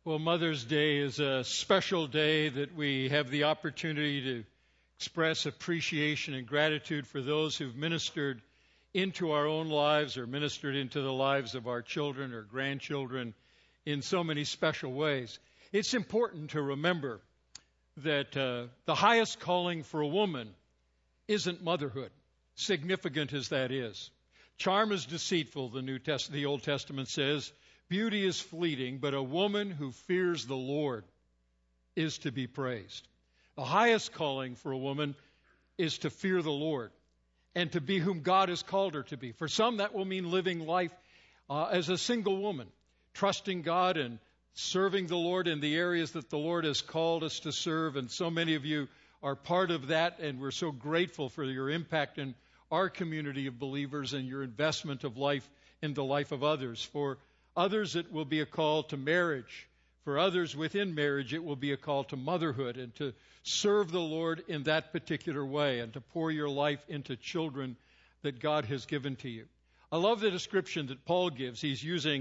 Well, Mother's Day is a special day that we have the opportunity to express appreciation and gratitude for those who've ministered into our own lives or ministered into the lives of our children or grandchildren in so many special ways. It's important to remember that the highest calling for a woman isn't motherhood, significant as that is. Charm is deceitful, the Old Testament says. Beauty is fleeting, but a woman who fears the Lord is to be praised. The highest calling for a woman is to fear the Lord and to be whom God has called her to be. For some, that will mean living life as a single woman, trusting God and serving the Lord in the areas that the Lord has called us to serve. And so many of you are part of that, and we're so grateful for your impact in our community of believers and your investment of life in the life of others. For others, it will be a call to marriage. For others within marriage, it will be a call to motherhood and to serve the Lord in that particular way and to pour your life into children that God has given to you. I love the description that Paul gives. He's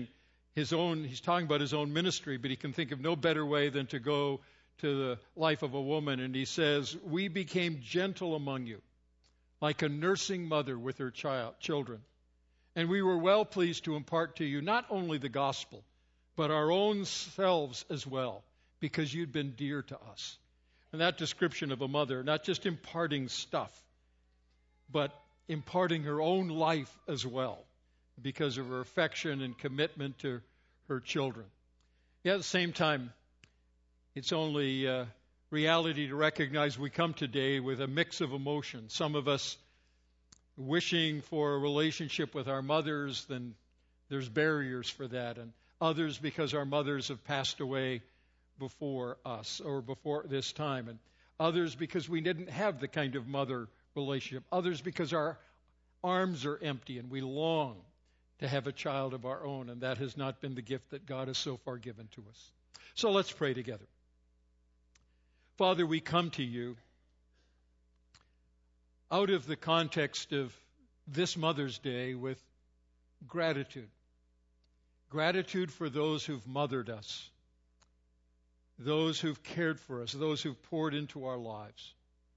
talking about his own ministry, but he can think of no better way than to go to the life of a woman. And he says, "We became gentle among you, like a nursing mother with her children. And we were well pleased to impart to you not only the gospel, but our own selves as well, because you'd been dear to us." And that description of a mother, not just imparting stuff, but imparting her own life as well, because of her affection and commitment to her children. Yet at the same time, it's only reality to recognize we come today with a mix of emotions. Some of us wishing for a relationship with our mothers, then there's barriers for that. And others because our mothers have passed away before us or before this time. And others because we didn't have the kind of mother relationship. Others because our arms are empty and we long to have a child of our own. And that has not been the gift that God has so far given to us. So let's pray together. Father, we come to you out of the context of this Mother's Day with gratitude. Gratitude for those who've mothered us, those who've cared for us, those who've poured into our lives.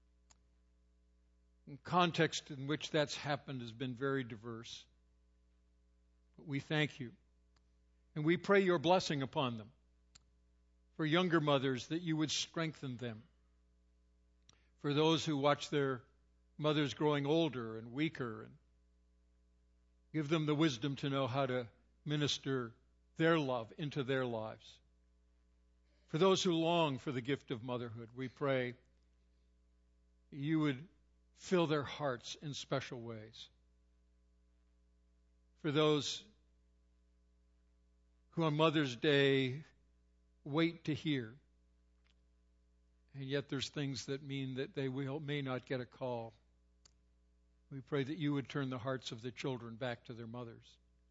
The context in which that's happened has been very diverse. But we thank you. And we pray your blessing upon them. For younger mothers, that you would strengthen them. For those who watch their mothers growing older and weaker, and give them the wisdom to know how to minister their love into their lives. For those who long for the gift of motherhood, we pray you would fill their hearts in special ways. For those who on Mother's Day wait to hear, and yet there's things that mean that they may not get a call. We pray that you would turn the hearts of the children back to their mothers.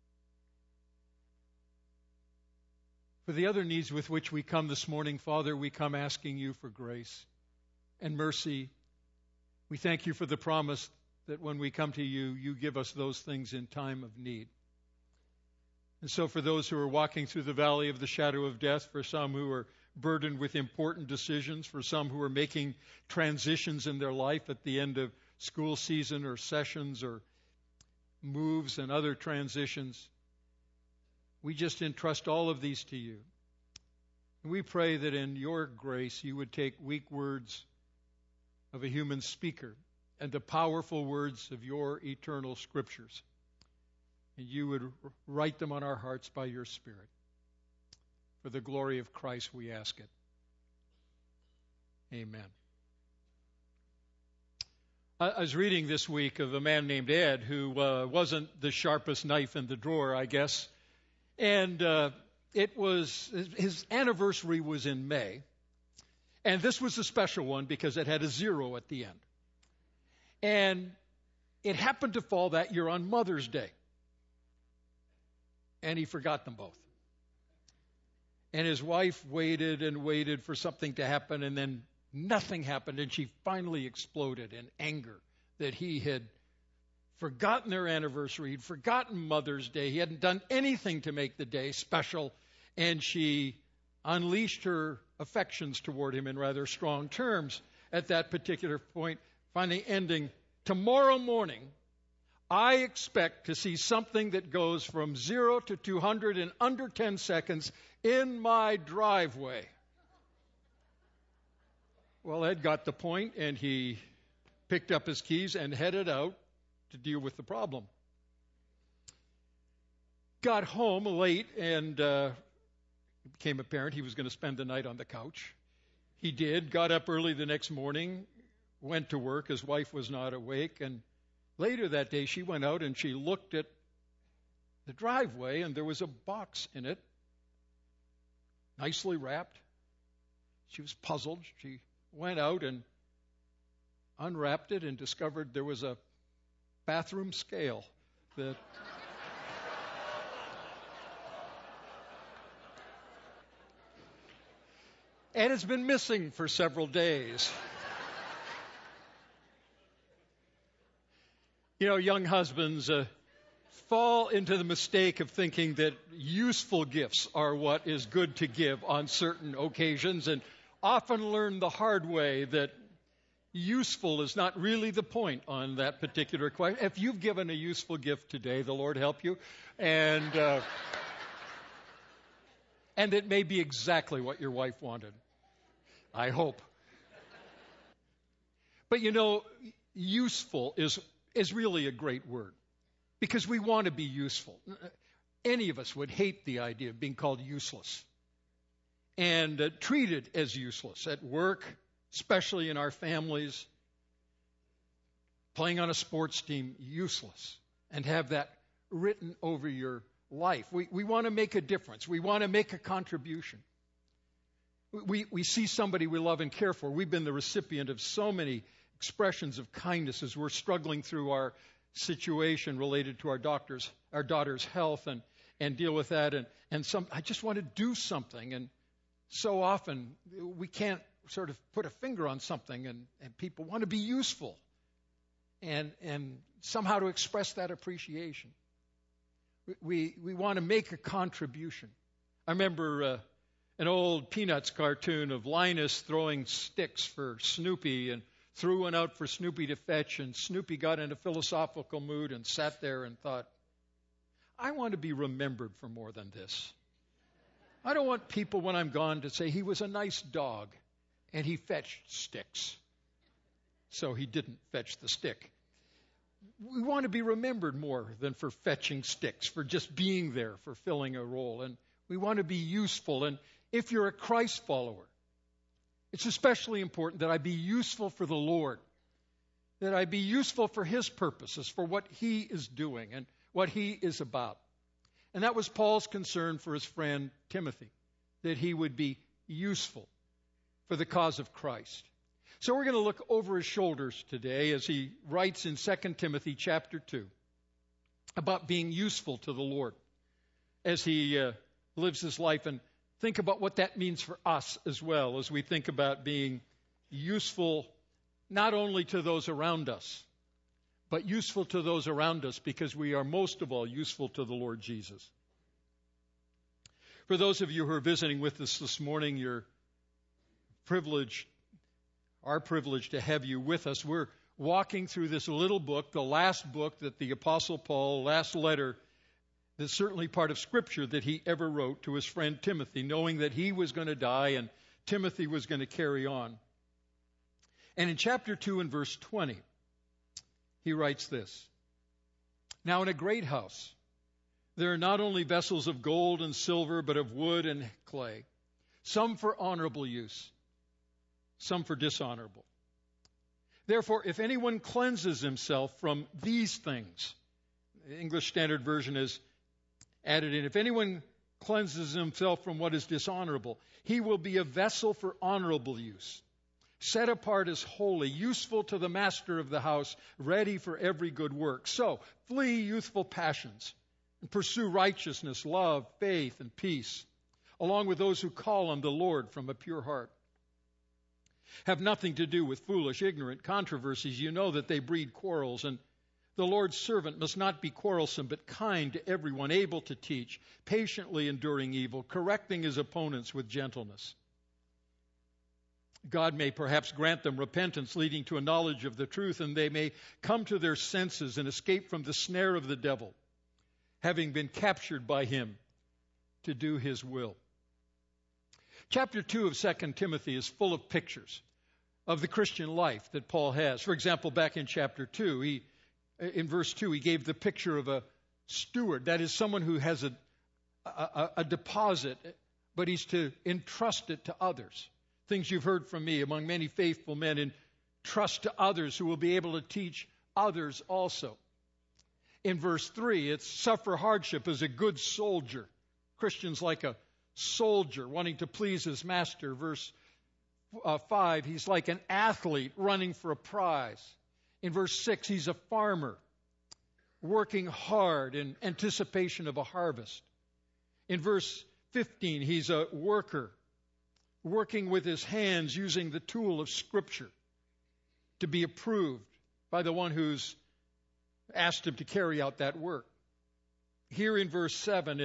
For the other needs with which we come this morning, Father, we come asking you for grace and mercy. We thank you for the promise that when we come to you, you give us those things in time of need. And so for those who are walking through the valley of the shadow of death, for some who are burdened with important decisions, for some who are making transitions in their life at the end of school season or sessions or moves and other transitions, we just entrust all of these to you. And we pray that in your grace you would take weak words of a human speaker and the powerful words of your eternal scriptures, and you would write them on our hearts by your Spirit. For the glory of Christ we ask it. Amen. I was reading this week of a man named Ed who wasn't the sharpest knife in the drawer, I guess. And his anniversary was in May. And this was a special one because it had a 0 at the end. And it happened to fall that year on Mother's Day. And he forgot them both. And his wife waited and waited for something to happen, and then nothing happened, and she finally exploded in anger that he had forgotten their anniversary, he'd forgotten Mother's Day, he hadn't done anything to make the day special, and she unleashed her affections toward him in rather strong terms at that particular point, finally ending, "Tomorrow morning, I expect to see something that goes from 0 to 200 in under 10 seconds in my driveway." Well, Ed got the point, and he picked up his keys and headed out to deal with the problem. Got home late, and it became apparent he was going to spend the night on the couch. He did, got up early the next morning, went to work. His wife was not awake, and later that day she went out and she looked at the driveway, and there was a box in it, nicely wrapped. She was puzzled. She went out and unwrapped it and discovered there was a bathroom scale that and it's been missing for several days. You know, young husbands fall into the mistake of thinking that useful gifts are what is good to give on certain occasions, and often learn the hard way that useful is not really the point on that particular question. If you've given a useful gift today, the Lord help you, and it may be exactly what your wife wanted. I hope. But you know, useful is really a great word, because we want to be useful. Any of us would hate the idea of being called useless and treated as useless at work, especially in our families, playing on a sports team, useless, and have that written over your life. We want to make a difference. We want to make a contribution. We see somebody we love and care for. We've been the recipient of so many expressions of kindness as we're struggling through our situation related to our daughter's health and deal with that. And I just want to do something. And so often we can't sort of put a finger on something, and people want to be useful and somehow to express that appreciation. We want to make a contribution. I remember an old Peanuts cartoon of Linus throwing sticks for Snoopy and threw one out for Snoopy to fetch, and Snoopy got in a philosophical mood and sat there and thought, I want to be remembered for more than this. I don't want people when I'm gone to say he was a nice dog and he fetched sticks. So he didn't fetch the stick. We want to be remembered more than for fetching sticks, for just being there, for filling a role. And we want to be useful. And if you're a Christ follower, it's especially important that I be useful for the Lord, that I be useful for His purposes, for what He is doing and what He is about. And that was Paul's concern for his friend Timothy, that he would be useful for the cause of Christ. So we're going to look over his shoulders today as he writes in 2 Timothy chapter 2 about being useful to the Lord as he lives his life, and think about what that means for us as well as we think about being useful not only to those around us, but useful to those around us because we are most of all useful to the Lord Jesus. For those of you who are visiting with us this morning, our privilege to have you with us. We're walking through this little book, the last book that the Apostle Paul, last letter, that's certainly part of Scripture that he ever wrote to his friend Timothy, knowing that he was going to die and Timothy was going to carry on. And in chapter 2 and verse 20, he writes this: Now in a great house there are not only vessels of gold and silver, but of wood and clay, some for honorable use, some for dishonorable. Therefore, if anyone cleanses himself from these things, the English Standard Version is added in, if anyone cleanses himself from what is dishonorable, he will be a vessel for honorable use, set apart as holy, useful to the master of the house, ready for every good work. So, flee youthful passions and pursue righteousness, love, faith, and peace, along with those who call on the Lord from a pure heart. Have nothing to do with foolish, ignorant controversies. You know that they breed quarrels, and The Lord's servant must not be quarrelsome, but kind to everyone, able to teach, patiently enduring evil, correcting his opponents with gentleness. God may perhaps grant them repentance leading to a knowledge of the truth, and they may come to their senses and escape from the snare of the devil, having been captured by him to do his will. Chapter 2 of 2 Timothy is full of pictures of the Christian life that Paul has. For example, back in chapter 2, in verse 2, he gave the picture of a steward. That is someone who has a deposit, but he's to entrust it to others. Things you've heard from me among many faithful men, entrust to others who will be able to teach others also. In verse 3, it's suffer hardship as a good soldier. Christians like a soldier wanting to please his master. Verse 5, he's like an athlete running for a prize. In verse 6, he's a farmer working hard in anticipation of a harvest. In verse 15, he's a worker working with his hands using the tool of Scripture to be approved by the one who's asked him to carry out that work. Here in verse 20,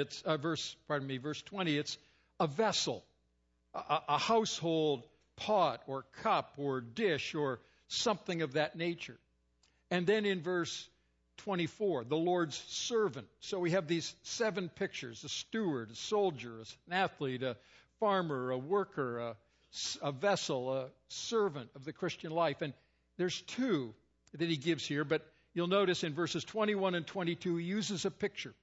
it's a vessel, a household pot or cup or dish or something of that nature. And then in verse 24, the Lord's servant. So we have these 7 pictures: a steward, a soldier, an athlete, a farmer, a worker, a vessel, a servant of the Christian life. And there's 2 that he gives here, but you'll notice in verses 21 and 22, he uses a picture.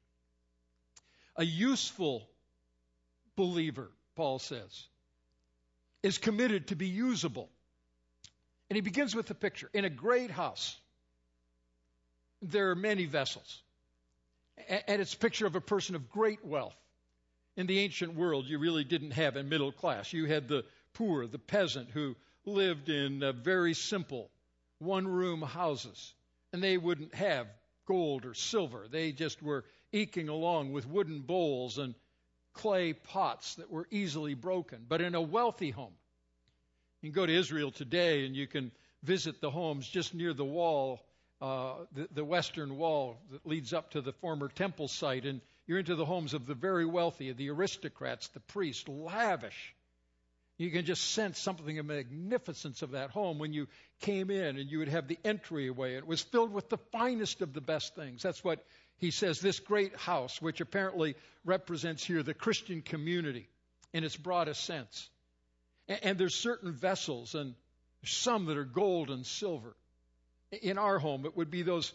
A useful believer, Paul says, is committed to be usable. And he begins with the picture. In a great house, there are many vessels. And it's a picture of a person of great wealth. In the ancient world, you really didn't have a middle class. You had the poor, the peasant, who lived in very simple one-room houses. And they wouldn't have gold or silver. They just were eking along with wooden bowls and clay pots that were easily broken. But in a wealthy home, you can go to Israel today and you can visit the homes just near the wall, the western wall that leads up to the former temple site, and you're into the homes of the very wealthy, the aristocrats, the priests, lavish. You can just sense something of the magnificence of that home when you came in, and you would have the entryway. It was filled with the finest of the best things. That's what he says, this great house, which apparently represents here the Christian community in its broadest sense. And there's certain vessels, and some that are gold and silver. In our home, it would be those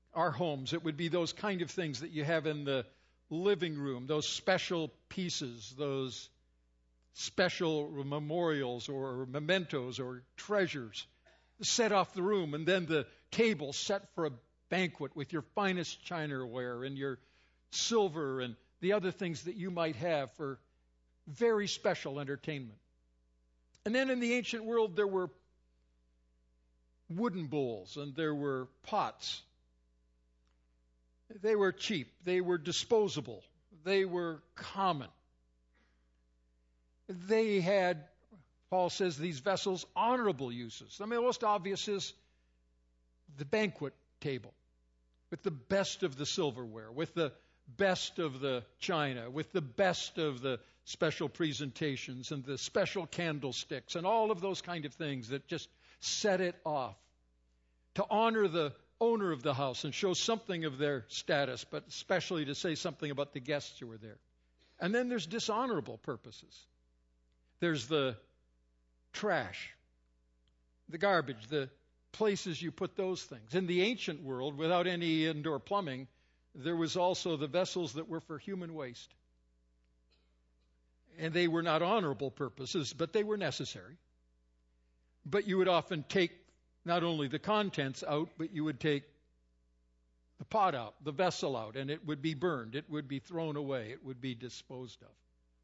kind of things that you have in the living room, those special pieces, those special memorials or mementos or treasures set off the room, and then the table set for a banquet with your finest chinaware and your silver and the other things that you might have for very special entertainment. And then in the ancient world, there were wooden bowls and there were pots. They were cheap. They were disposable. They were common. They had, Paul says, these vessels, honorable uses. I mean, the most obvious is the banquet table with the best of the silverware, with the best of the china, with the best of the special presentations and the special candlesticks and all of those kind of things that just set it off to honor the owner of the house and show something of their status, but especially to say something about the guests who were there. And then there's dishonorable purposes. There's the trash, the garbage, the places you put those things. In the ancient world, without any indoor plumbing, there was also the vessels that were for human waste. And they were not honorable purposes, but they were necessary. But you would often take not only the contents out, but you would take the pot out, the vessel out, and it would be burned. It would be thrown away. It would be disposed of.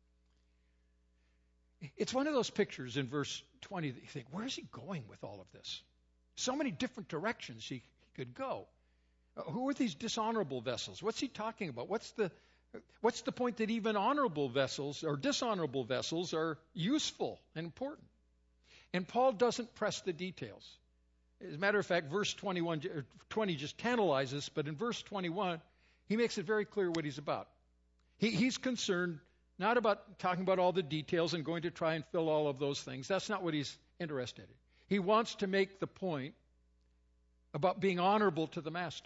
It's one of those pictures in verse 20 that you think, where is he going with all of this? So many different directions he could go. Who are these dishonorable vessels? What's he talking about? What's the point that even honorable vessels or dishonorable vessels are useful and important? And Paul doesn't press the details. As a matter of fact, verse 20 just tantalizes, but in verse 21, he makes it very clear what he's about. He's concerned not about talking about all the details and going to try and fill all of those things. That's not what he's interested in. He wants to make the point about being honorable to the master.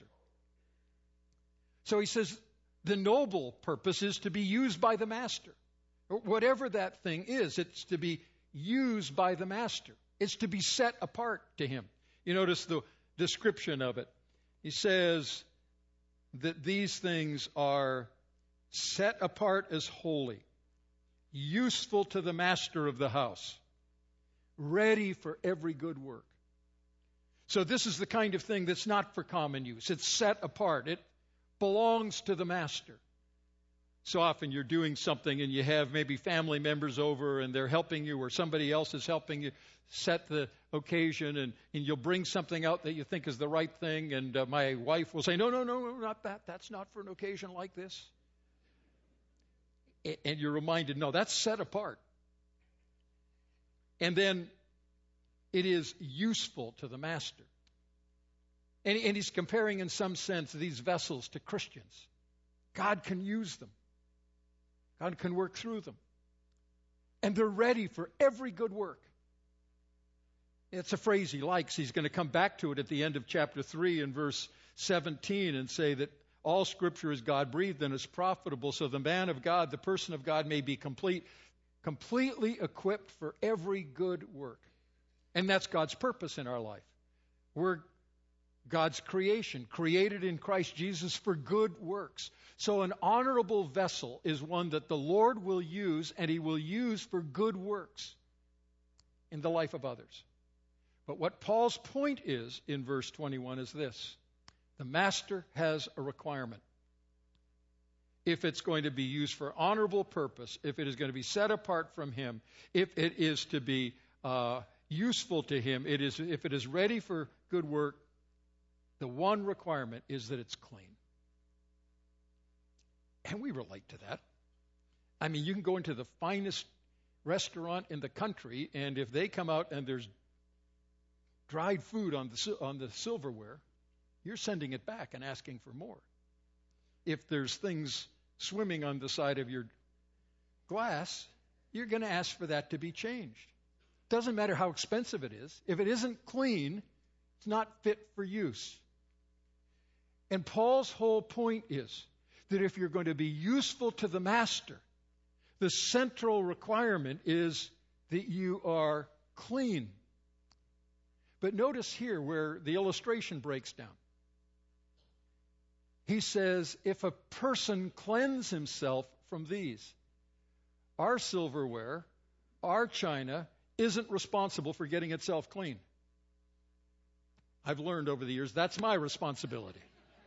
So he says the noble purpose is to be used by the master. Whatever that thing is, it's to be used by the master. It's to be set apart to him. You notice the description of it. He says that these things are set apart as holy, useful to the master of the house, ready for every good work. So this is the kind of thing that's not for common use. It's set apart. It belongs to the master. So often you're doing something and you have maybe family members over and they're helping you, or somebody else is helping you set the occasion, and you'll bring something out that you think is the right thing, and my wife will say, no, not that. That's not for an occasion like this. And you're reminded, no, that's set apart. And then it is useful to the master. And he's comparing in some sense these vessels to Christians. God can use them. God can work through them. And they're ready for every good work. It's a phrase he likes. He's going to come back to it at the end of chapter 3 in verse 17 and say that all Scripture is God-breathed and is profitable, so the man of God, the person of God, may be completely equipped for every good work. And that's God's purpose in our life. We're God's creation, created in Christ Jesus for good works. So an honorable vessel is one that the Lord will use, and He will use for good works in the life of others. But what Paul's point is in verse 21 is this: the master has a requirement. If it's going to be used for honorable purpose, if it is going to be set apart from him, if it is to be useful to him, if it is ready for good work, the one requirement is that it's clean. And we relate to that. I mean, you can go into the finest restaurant in the country, and if they come out and there's dried food on the silverware, you're sending it back and asking for more. If there's things swimming on the side of your glass, you're going to ask for that to be changed. Doesn't matter how expensive it is. If it isn't clean, it's not fit for use. And Paul's whole point is that if you're going to be useful to the master, the central requirement is that you are clean. But notice here where the illustration breaks down. He says, if a person cleanse himself from these, our silverware, our china, isn't responsible for getting itself clean. I've learned over the years that's my responsibility.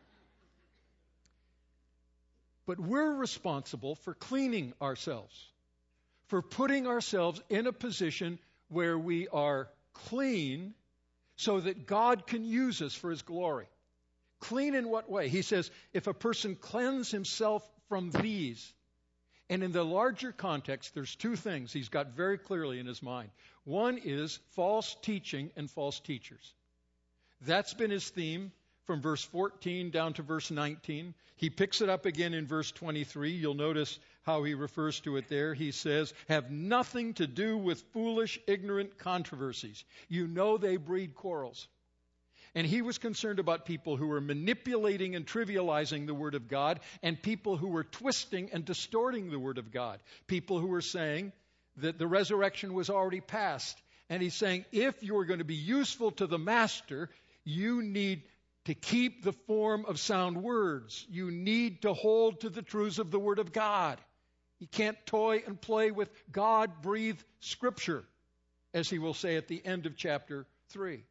But we're responsible for cleaning ourselves, for putting ourselves in a position where we are clean so that God can use us for His glory. Clean in what way? He says, if a person cleanse himself from these, and in the larger context, there's two things he's got very clearly in his mind. One is false teaching and false teachers. That's been his theme from verse 14 down to verse 19. He picks it up again in verse 23. You'll notice how he refers to it there. He says, have nothing to do with foolish, ignorant controversies. You know they breed quarrels. And he was concerned about people who were manipulating and trivializing the Word of God, and people who were twisting and distorting the Word of God. People who were saying that the resurrection was already past. And he's saying, if you're going to be useful to the master, you need to keep the form of sound words. You need to hold to the truths of the Word of God. You can't toy and play with God-breathed Scripture, as he will say at the end of chapter 3.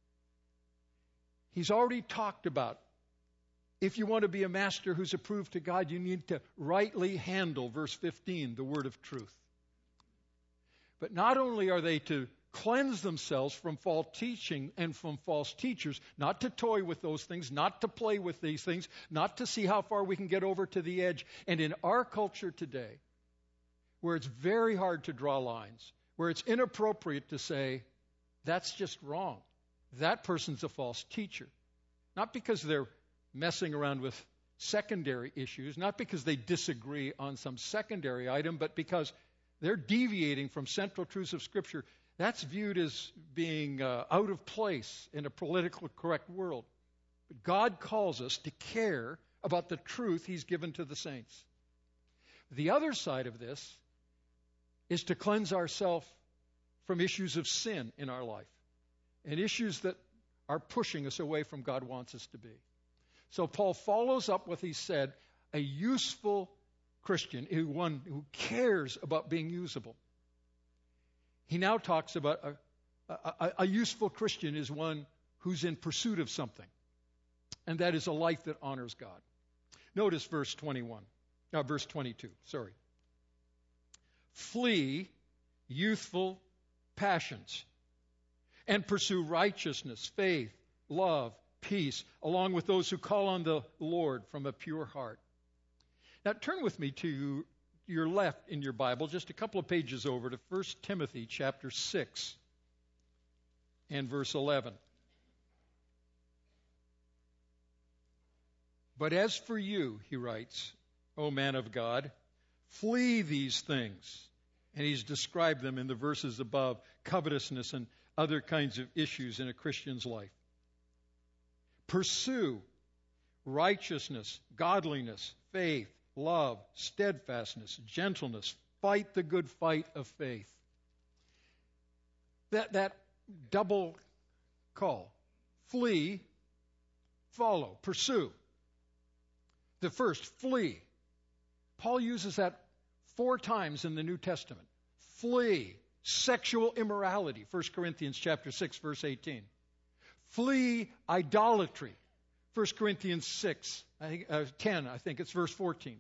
He's already talked about, if you want to be a master who's approved to God, you need to rightly handle, verse 15, the word of truth. But not only are they to cleanse themselves from false teaching and from false teachers, not to toy with those things, not to play with these things, not to see how far we can get over to the edge. And in our culture today, where it's very hard to draw lines, where it's inappropriate to say, that's just wrong. that person's a false teacher. Not because they're messing around with secondary issues, not because they disagree on some secondary item, but because they're deviating from central truths of Scripture. That's viewed as being out of place in a politically correct world. But God calls us to care about the truth He's given to the saints. The other side of this is to cleanse ourselves from issues of sin in our life and issues that are pushing us away from God wants us to be. So Paul follows up what he said, a useful Christian, one who cares about being usable. He now talks about a useful Christian is one who's in pursuit of something, and that is a life that honors God. Notice verse 22. Flee youthful passions and pursue righteousness, faith, love, peace, along with those who call on the Lord from a pure heart. Now turn with me to your left in your Bible, just a couple of pages over to 1 Timothy chapter 6 and verse 11. But as for you, he writes, O man of God, flee these things. And he's described them in the verses above, covetousness and other kinds of issues in a Christian's life. Pursue righteousness, godliness, faith, love, steadfastness, gentleness. Fight the good fight of faith. That double call. Flee, follow, pursue. The first, flee. Paul uses that 4 times in the New Testament. Flee sexual immorality, 1 Corinthians chapter 6, verse 18. Flee idolatry, 1 Corinthians 10, I think it's verse 14.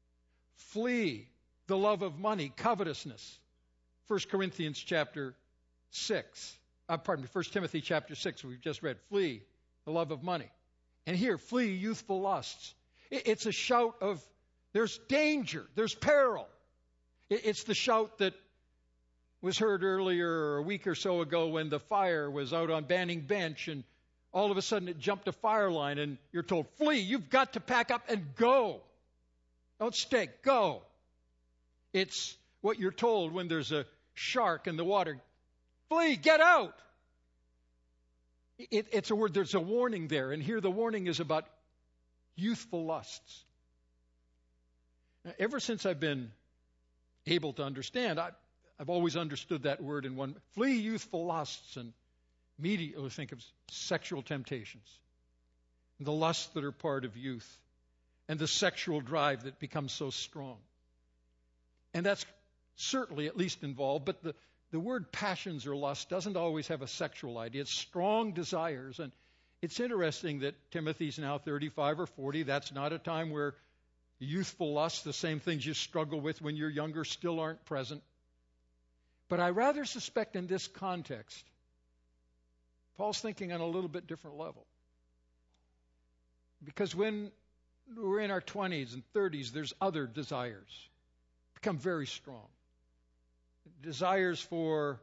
Flee the love of money, covetousness, 1 Corinthians chapter 6. 1 Timothy chapter 6, we've just read. Flee the love of money. And here, flee youthful lusts. It's a shout of, there's danger, there's peril. It's the shout that was heard earlier, a week or so ago, when the fire was out on Banning Bench, and all of a sudden it jumped a fire line, and you're told, flee, you've got to pack up and go. Don't stay, go. It's what you're told when there's a shark in the water. Flee, get out. It's a word, there's a warning there, and here the warning is about youthful lusts. Now, ever since I've been able to understand, I've always understood that word in one. Flee youthful lusts, and immediately think of sexual temptations, and the lusts that are part of youth, and the sexual drive that becomes so strong. And that's certainly at least involved, but the word passions or lust doesn't always have a sexual idea. It's strong desires, and it's interesting that Timothy's now 35 or 40. That's not a time where youthful lusts, the same things you struggle with when you're younger, still aren't present. But I rather suspect in this context, Paul's thinking on a little bit different level. Because when we're in our 20s and 30s, there's other desires become very strong. Desires for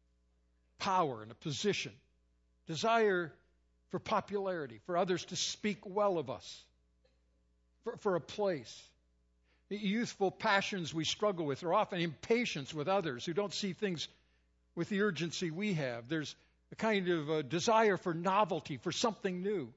power and a position. Desire for popularity, for others to speak well of us, for a place. The youthful passions we struggle with are often impatience with others who don't see things with the urgency we have. There's a kind of a desire for novelty, for something new,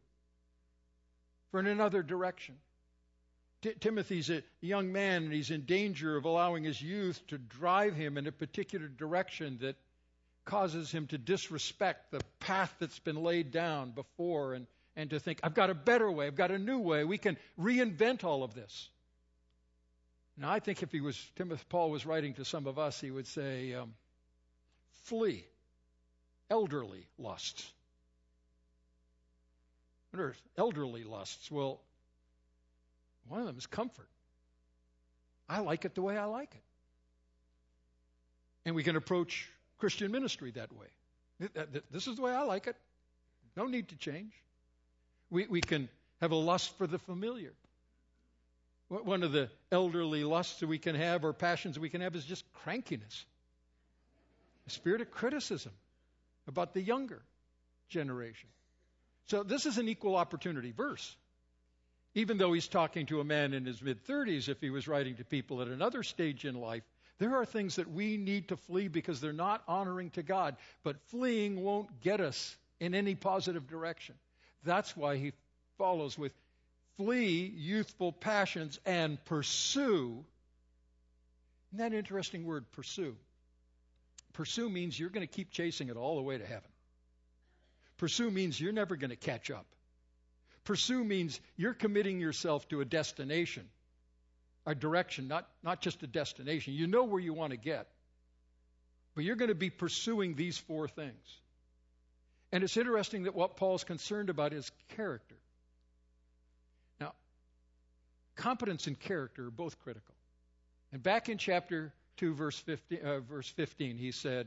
for in another direction. Timothy's a young man, and he's in danger of allowing his youth to drive him in a particular direction that causes him to disrespect the path that's been laid down before and to think, I've got a better way, I've got a new way, we can reinvent all of this. Now, I think if Paul was writing to some of us, he would say, flee elderly lusts. What are elderly lusts? Well, one of them is comfort. I like it the way I like it. And we can approach Christian ministry that way. This is the way I like it. No need to change. We can have a lust for the familiar. One of the elderly lusts that we can have, or passions we can have, is just crankiness. A spirit of criticism about the younger. generation. So this is an equal opportunity verse. Even though he's talking to a man in his mid-30s, if he was writing to people at another stage in life, there are things that we need to flee because they're not honoring to God. But fleeing won't get us in any positive direction. That's why he follows with flee youthful passions and pursue. Isn't that an interesting word, pursue? Pursue means you're going to keep chasing it all the way to heaven. Pursue means you're never going to catch up. Pursue means you're committing yourself to a destination, a direction, not just a destination. You know where you want to get. But you're going to be pursuing these four things. And it's interesting that what Paul's concerned about is character. Now, competence and character are both critical. And back in chapter 2, verse 15, he said,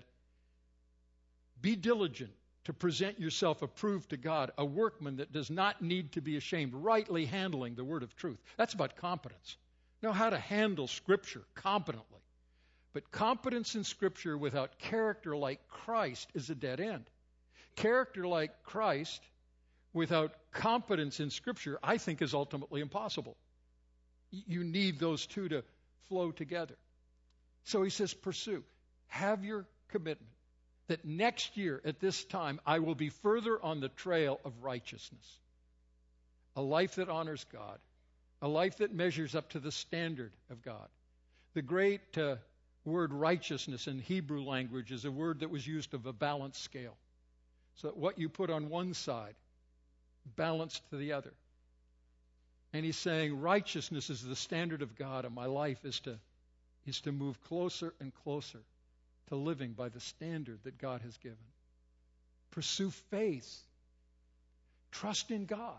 "Be diligent to present yourself approved to God, a workman that does not need to be ashamed, rightly handling the word of truth." That's about competence. Know how to handle Scripture competently. But competence in Scripture without character like Christ is a dead end. Character like Christ without competence in Scripture, I think, is ultimately impossible. You need those two to flow together. So he says, pursue. Have your commitment that next year at this time I will be further on the trail of righteousness. A life that honors God. A life that measures up to the standard of God. The great word righteousness in Hebrew language is a word that was used of a balanced scale. So that what you put on one side, balanced to the other. And he's saying righteousness is the standard of God, and my life is to move closer and closer to living by the standard that God has given. Pursue faith. Trust in God.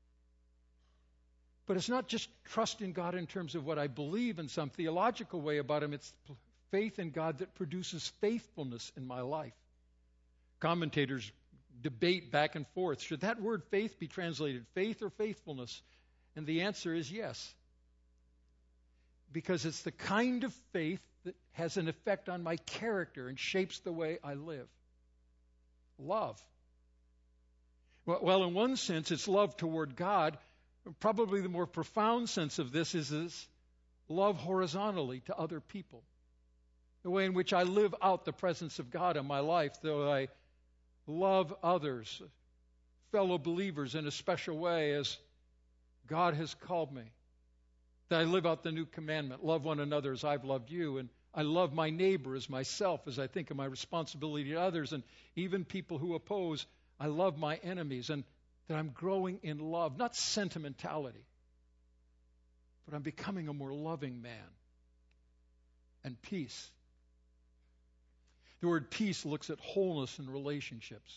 But it's not just trust in God in terms of what I believe in some theological way about Him. It's faith in God that produces faithfulness in my life. Commentators debate back and forth. Should that word faith be translated faith or faithfulness? And the answer is yes. Because it's the kind of faith that has an effect on my character and shapes the way I live. Love. Well, in one sense, it's love toward God. Probably the more profound sense of this is love horizontally to other people. The way in which I live out the presence of God in my life, though I love others, fellow believers in a special way as God has called me. That I live out the new commandment, love one another as I've loved you, and I love my neighbor as myself as I think of my responsibility to others, and even people who oppose, I love my enemies, and that I'm growing in love, not sentimentality, but I'm becoming a more loving man. And peace. The word peace looks at wholeness in relationships.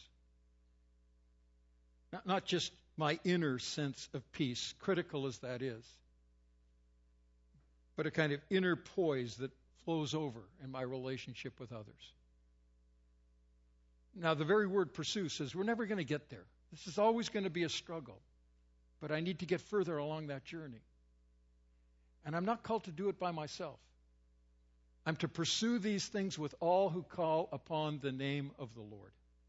Not just my inner sense of peace, critical as that is, but a kind of inner poise that flows over in my relationship with others. Now, the very word pursue says we're never going to get there. This is always going to be a struggle. But I need to get further along that journey. And I'm not called to do it by myself. I'm to pursue these things with all who call upon the name of the Lord.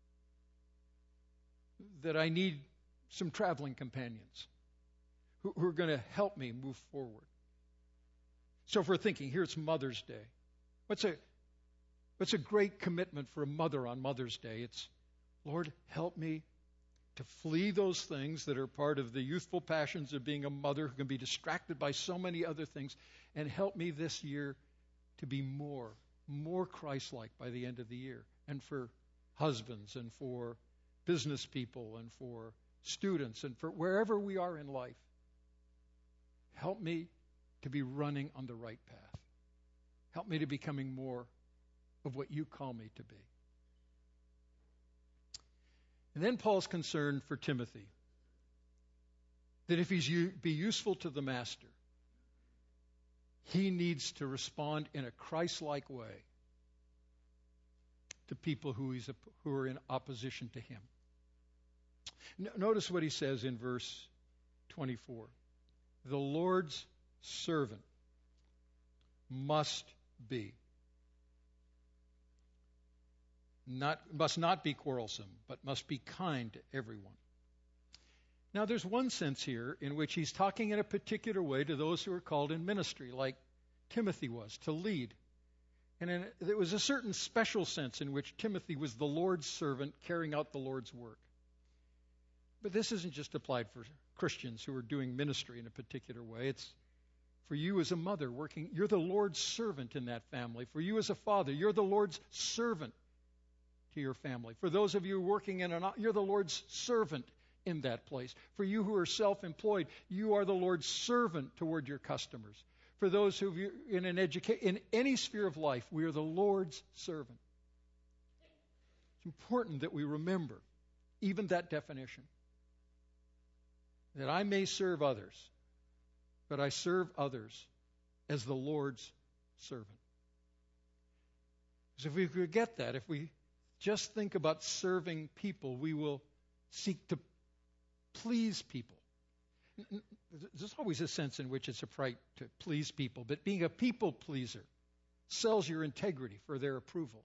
That I need some traveling companions who are going to help me move forward. So if we're thinking, here it's Mother's Day. What's a great commitment for a mother on Mother's Day? It's, Lord, help me to flee those things that are part of the youthful passions of being a mother who can be distracted by so many other things, and help me this year to be more Christ-like by the end of the year. And for husbands and for business people and for students and for wherever we are in life, help me to be running on the right path. Help me to becoming more of what you call me to be. And then Paul's concern for Timothy, that if he's be useful to the master, he needs to respond in a Christ-like way to people who are in opposition to him. Notice what he says in verse 24. The Lord's servant must be. must not be quarrelsome, but must be kind to everyone. Now, there's one sense here in which he's talking in a particular way to those who are called in ministry, like Timothy was, to lead. And there was a certain special sense in which Timothy was the Lord's servant carrying out the Lord's work. But this isn't just applied for Christians who are doing ministry in a particular way. It's for you as a mother working. You're the Lord's servant in that family. For you as a father, you're the Lord's servant to your family. For those of you working you're the Lord's servant in that place. For you who are self-employed, you are the Lord's servant toward your customers. For those who are in any sphere of life, we are the Lord's servant. It's important that we remember even that definition. That I may serve others, but I serve others as the Lord's servant. So if we forget that, if we just think about serving people, we will seek to please people. There's always a sense in which it's a right to please people, but being a people pleaser sells your integrity for their approval.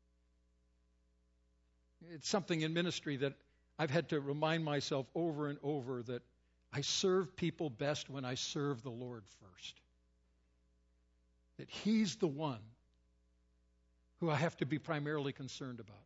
It's something in ministry that I've had to remind myself over and over that I serve people best when I serve the Lord first. That He's the one who I have to be primarily concerned about.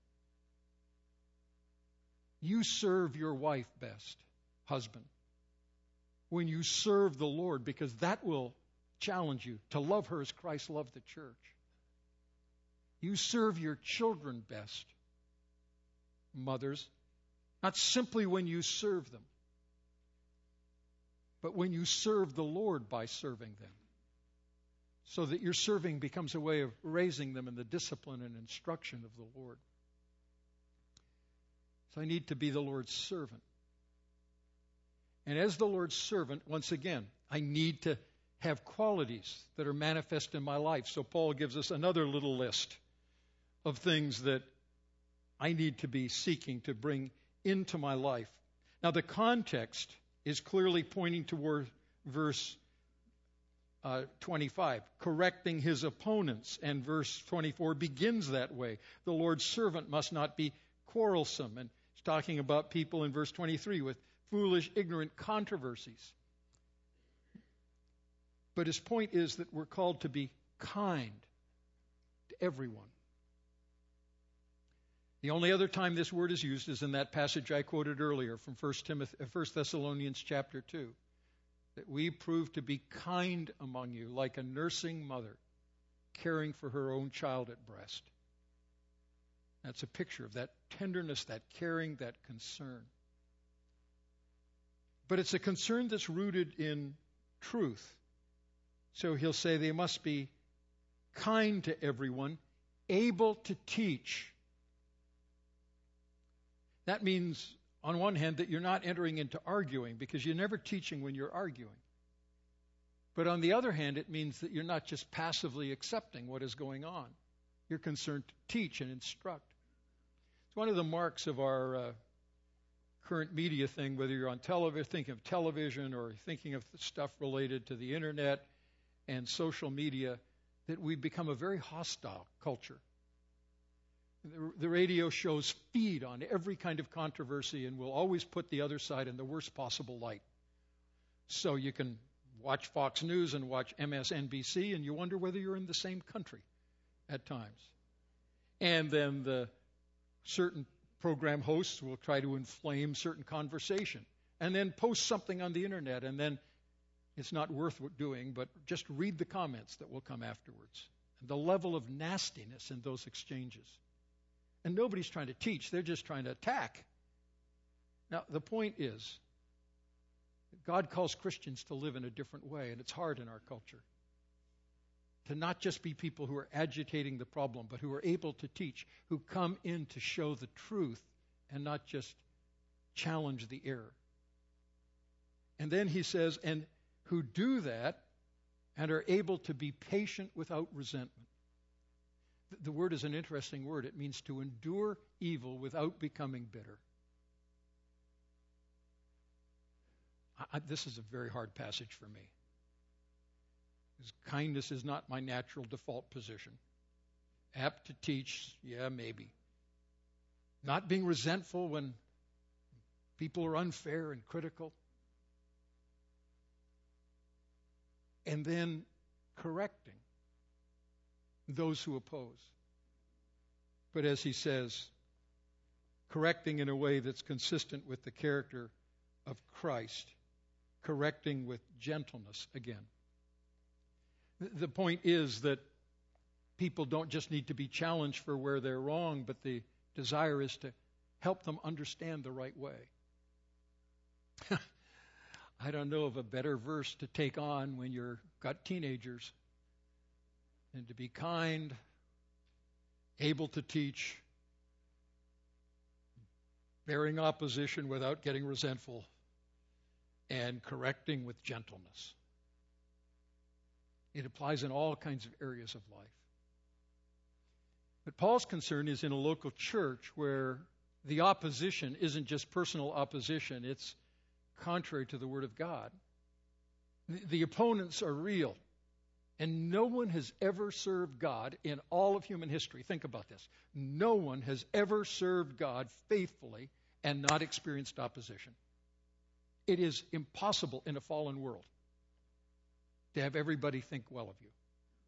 You serve your wife best, husband, when you serve the Lord, because that will challenge you to love her as Christ loved the church. You serve your children best, mothers, not simply when you serve them, but when you serve the Lord by serving them, so that your serving becomes a way of raising them in the discipline and instruction of the Lord. So I need to be the Lord's servant. And as the Lord's servant, once again, I need to have qualities that are manifest in my life. So Paul gives us another little list of things that I need to be seeking to bring into my life. Now, the context is clearly pointing toward verse 25, correcting his opponents. And verse 24 begins that way. The Lord's servant must not be quarrelsome. And he's talking about people in verse 23 with foolish, ignorant controversies. But his point is that we're called to be kind to everyone. The only other time this word is used is in that passage I quoted earlier from 1 Thessalonians chapter 2, that we prove to be kind among you, like a nursing mother caring for her own child at breast. That's a picture of that tenderness, that caring, that concern. But it's a concern that's rooted in truth. So he'll say they must be kind to everyone, able to teach. That means, on one hand, that you're not entering into arguing, because you're never teaching when you're arguing. But on the other hand, it means that you're not just passively accepting what is going on. You're concerned to teach and instruct. It's one of the marks of our current media thing, whether you're on television, thinking of television, or thinking of stuff related to the internet and social media, that we've become a very hostile culture. The radio shows feed on every kind of controversy and will always put the other side in the worst possible light. So you can watch Fox News and watch MSNBC and you wonder whether you're in the same country at times. And then the certain program hosts will try to inflame certain conversation and then post something on the internet, and then it's not worth doing, but just read the comments that will come afterwards. The level of nastiness in those exchanges. And nobody's trying to teach, they're just trying to attack. Now, the point is, God calls Christians to live in a different way, and it's hard in our culture. To not just be people who are agitating the problem, but who are able to teach, who come in to show the truth and not just challenge the error. And then he says, and who do that and are able to be patient without resentment. The word is an interesting word. It means to endure evil without becoming bitter. This is a very hard passage for me. Because kindness is not my natural default position. Apt to teach, yeah, maybe. not being resentful when people are unfair and critical, and then correcting those who oppose. But as he says, correcting in a way that's consistent with the character of Christ, correcting with gentleness again. The point is that people don't just need to be challenged for where they're wrong, but the desire is to help them understand the right way. I don't know of a better verse to take on when you've got teenagers than to be kind, able to teach, bearing opposition without getting resentful, and correcting with gentleness. It applies in all kinds of areas of life. But Paul's concern is in a local church where the opposition isn't just personal opposition, it's contrary to the Word of God. The opponents are real. And no one has ever served God in all of human history. Think about this. No one has ever served God faithfully and not experienced opposition. It is impossible in a fallen world to have everybody think well of you.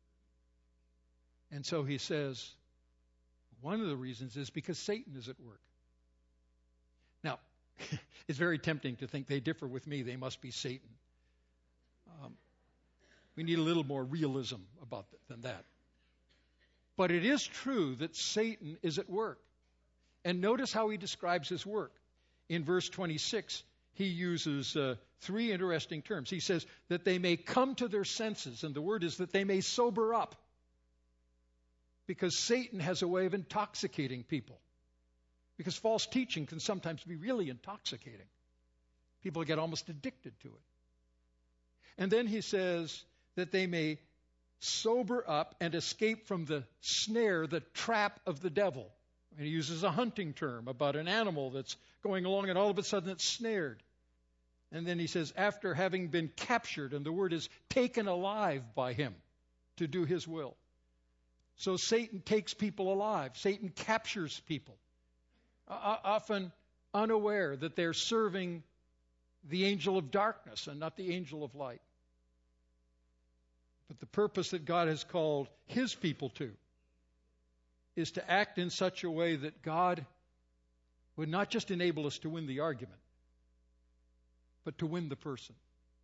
And so he says, one of the reasons is because Satan is at work. Now, it's very tempting to think they differ with me, they must be Satan. We need a little more realism about than that. But it is true that Satan is at work. And notice how he describes his work. In verse 26, he uses three interesting terms. He says that they may come to their senses, and the word is that they may sober up. Because Satan has a way of intoxicating people. Because false teaching can sometimes be really intoxicating. People get almost addicted to it. And then he says that they may sober up and escape from the snare, the trap of the devil. And he uses a hunting term about an animal that's going along and all of a sudden it's snared. And then he says, after having been captured, and the word is taken alive by him to do his will. So Satan takes people alive. Satan captures people, often unaware that they're serving the angel of darkness and not the angel of light. But the purpose that God has called his people to is to act in such a way that God would not just enable us to win the argument, but to win the person.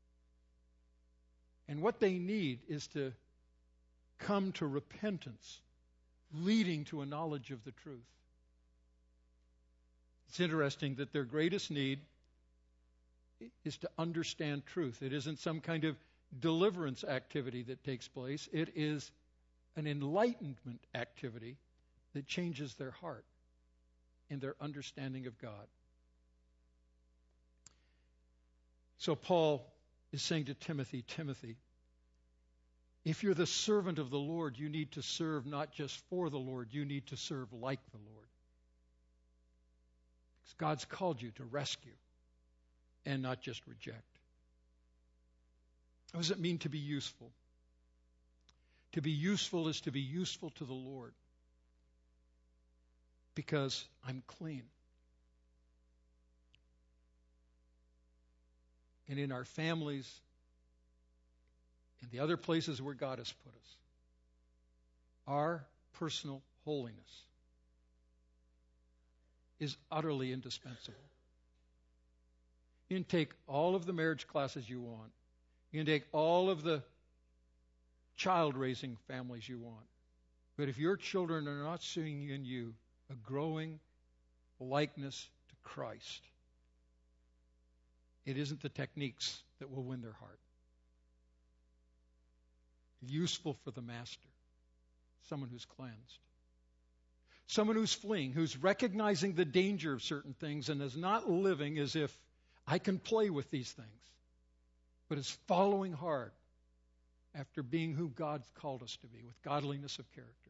And what they need is to come to repentance, leading to a knowledge of the truth. It's interesting that their greatest need is to understand truth. It isn't some kind of deliverance activity that takes place. It is an enlightenment activity that changes their heart and their understanding of God. So Paul is saying to Timothy, if you're the servant of the Lord, you need to serve not just for the Lord, you need to serve like the Lord. Because God's called you to rescue and not just reject. What does it mean to be useful? To be useful is to be useful to the Lord. Because I'm clean. And in our families, and the other places where God has put us, our personal holiness is utterly indispensable. You can take all of the marriage classes you want. You can take all of the child-raising families you want. But if your children are not seeing in you a growing likeness to Christ, it isn't the techniques that will win their heart. Useful for the master. Someone who's cleansed. Someone who's fleeing, who's recognizing the danger of certain things and is not living as if I can play with these things, but is following hard after being who God's called us to be, with godliness of character.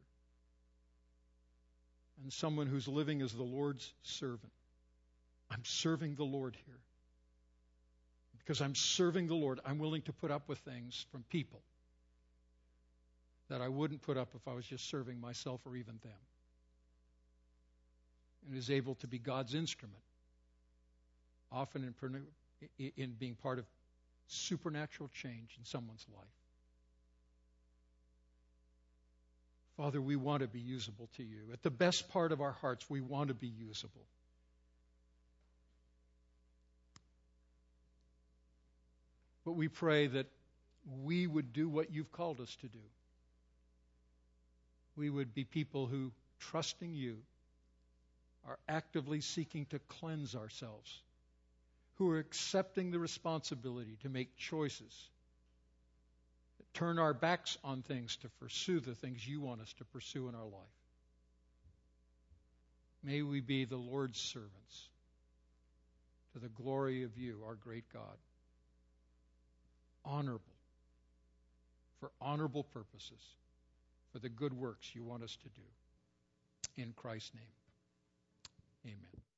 And someone who's living as the Lord's servant. I'm serving the Lord here. Because I'm serving the Lord, I'm willing to put up with things from people that I wouldn't put up if I was just serving myself or even them. and is able to be God's instrument, often in being part of supernatural change in someone's life. Father, we want to be usable to you. At the best part of our hearts, we want to be usable. But we pray that we would do what you've called us to do. We would be people who, trusting you, are actively seeking to cleanse ourselves, who are accepting the responsibility to make choices, that turn our backs on things to pursue the things you want us to pursue in our life. May we be the Lord's servants to the glory of you, our great God. Honorable, for honorable purposes, for the good works you want us to do. In Christ's name, amen.